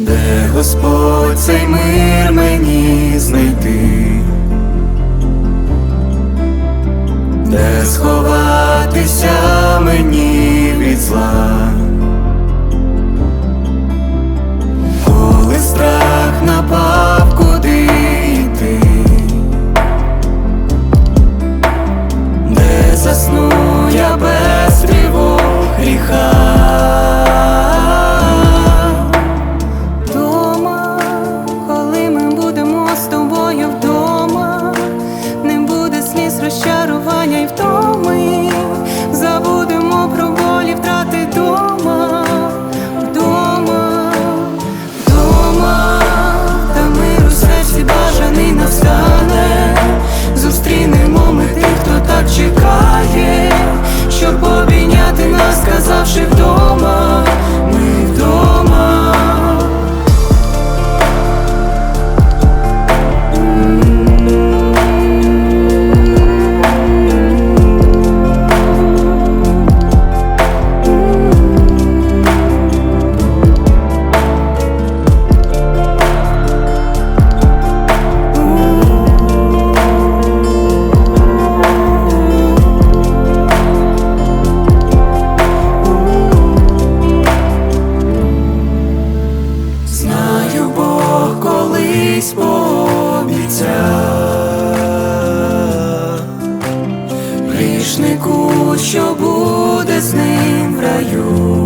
де Господь цей мир мені знайти, де сховатися мені від зла, коли страх напав, куди йти, де засну я без тривог гріха. Дома, коли ми будемо з тобою вдома, не буде сліз, розчарування й втоми, забудемо про болі, втрати дома, вдома, вдома, та мир у серці бажаний настане, зустрінемо ми тих, хто так чекає, щоб обійняти нас, сказавши вдома, ми вдома. Знаю, Бог колись пообіцяв грішнику, що буде з ним в раю.